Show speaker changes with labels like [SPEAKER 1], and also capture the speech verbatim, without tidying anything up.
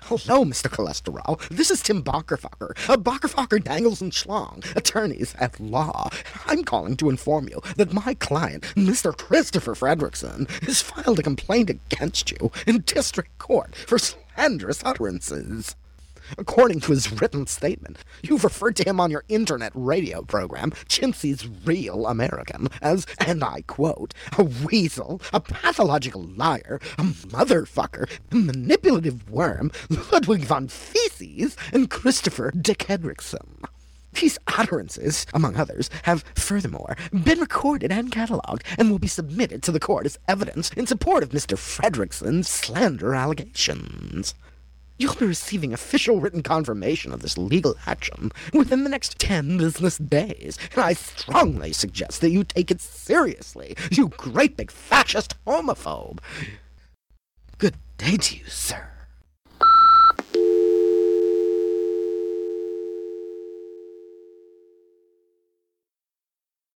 [SPEAKER 1] Hello, Mister Cholesterol. This is Tim Bockerfucker, uh, Bockerfucker Dangles and Schlong, attorneys at law. I'm calling to inform you that my client, Mister Christopher Fredrickson, has filed a complaint against you in district court for slanderous utterances. According to his written statement, you've referred to him on your internet radio program, Chintzy's Real American, as, and I quote, a weasel, a pathological liar, a motherfucker, a manipulative worm, Ludwig von Feces, and Christopher Dick Hedrickson. These utterances, among others, have, furthermore, been recorded and catalogued and will be submitted to the court as evidence in support of Mister Fredrickson's slander allegations. You'll be receiving official written confirmation of this legal action within the next ten business days, and I strongly suggest that you take it seriously, you great big fascist homophobe. Good day to you, sir.